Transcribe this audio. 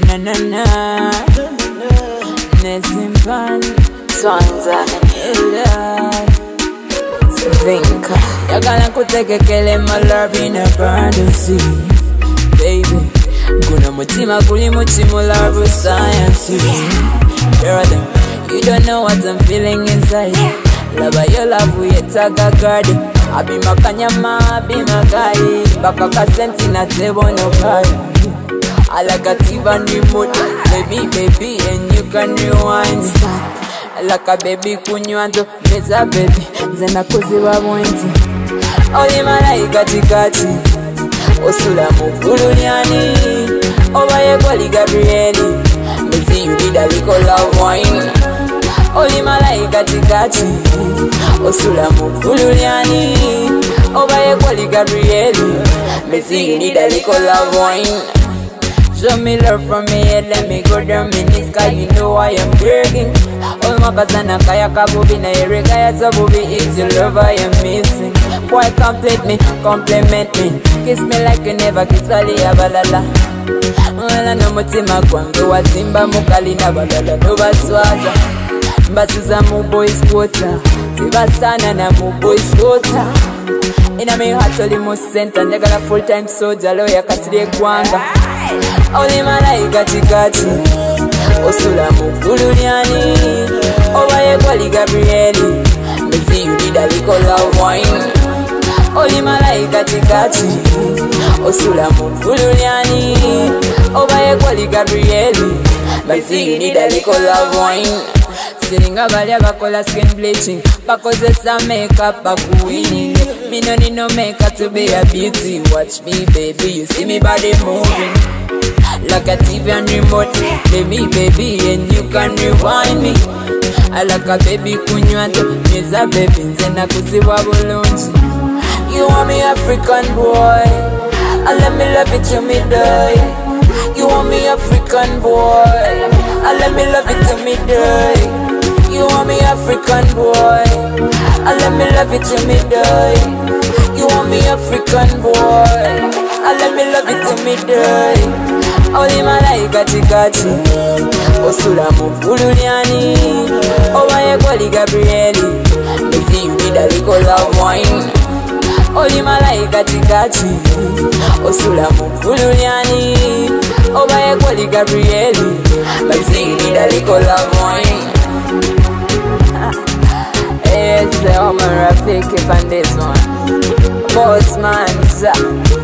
Na na na Nesimpan Swanza Vinka Yagala kutekekele my love in abundance. Baby Guna mutima kuli muchimu love science. Hear them, you don't know what I'm feeling inside. Love your love we taga guard. I be makanyama, I be magai. Baka kasenti na tebo no kai. I like a tiva remote. Baby, and you can rewind. I like a baby kunywanto. Meza baby, zena kuziwa mwenti. Oli malaika chikati. Osula mukulunyani. Obaye kwali Gabrieli. Mezi you did a little love wine. Oli malaika chikati. Osula mukulunyani. Obaye kwali Gabrieli. Mezi you did a little love wine. Show me love from me head, let me go down in the sky, you know I am begging. All my kazana kaya kabubi na ereka ya sabubi, it's your love I am missing. Boy compliment me, kiss me like you never kiss kali ya balala. Wala no mutima kwangu wazimba mukali na balala no baswaza. Mbasuza mu boys quarter, tibasana na mu boys quarter. Ina me heart oli mu center, njagala full time soldier lawyer kasire kwanga. Oli malaika chikati Osula mukulunyani Obaye kwali Gabrieli Mezi you did a little love wine. Oli malaika chikati Osula mukulunyani Obaye kwali Gabrieli Mezi you did a little love wine. Siringa balya bakola skin bleaching. Bakozesa makeup bakuwinning. Me no need no makeup to be a beauty. Watch me baby, you see me body moving like a TV and remote. Baby, and you can rewind me. I like a baby kunywanto. Meza baby, nzena kuziwa bulungi. You want me African boy, and let me love it till me die. You want me African boy, and let me love it till me die. You want me African boy, and let me love it till me die. You want me African boy, and let me love it till me die. Oli malaika chikati Osula mukulunyani Obaye kwali Gabrieli Mezi you did a little love wine. Oli malaika chikati Osula mukulunyani Obaye kwali Gabrieli Mezi you did a little love wine. It's the Omar Rafiki on this one. Boss man